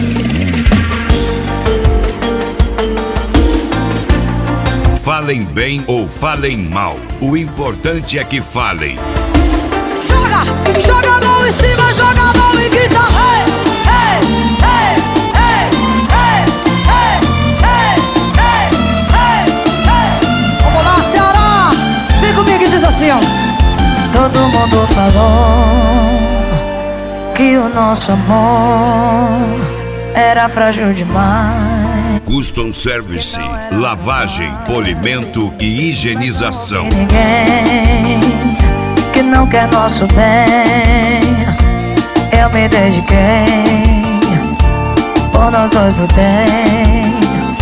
Falem bem ou falem mal, o importante é que falem. Joga, joga a mão em cima, joga a mão e grita hey, hey, hey, hey, hey, hey, hey, hey, hey, hey. Vamos lá, Ceará, vem comigo e diz assim, ó. Todo mundo falou que o nosso amor era frágil demais. Custom Service, lavagem, polimento e higienização. Ninguém que não quer nosso bem. Eu me dediquei, por nós dois lutei.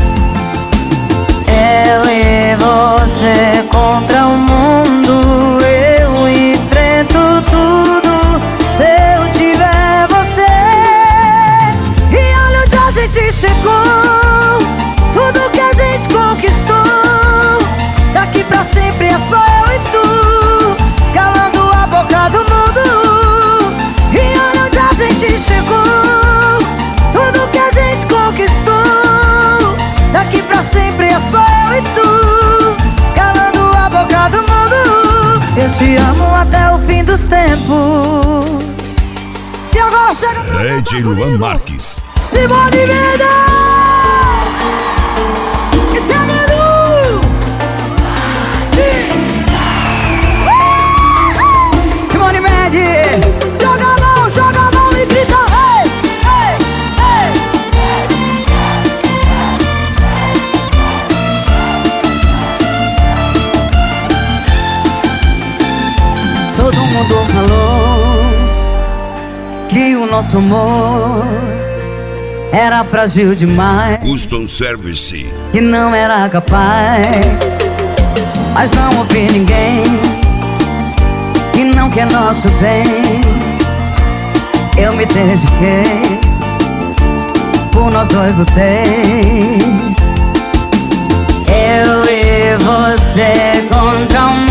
Eu e você contra o mundo. Eu enfrento tudo se eu tiver você. E olha onde a gente chegou. Tudo que a gente conquistou, daqui pra sempre é só eu e tu, calando a boca do mundo. E olha onde a gente chegou. Tudo que a gente conquistou, daqui pra sempre é só eu e tu, calando a boca do mundo. Eu te amo até o fim dos tempos. E agora chega pra DJ Luan Marques. Simone Mendes. Esse é Manu. Simone Mendes. Joga a mão e grita hey, hey, hey. Todo mundo falou que o nosso amor era frágil demais, Custom Service, que não era capaz. Mas não ouvi ninguém que não quer nosso bem. Eu me dediquei, por nós dois lutei. Eu e você contra o mundo.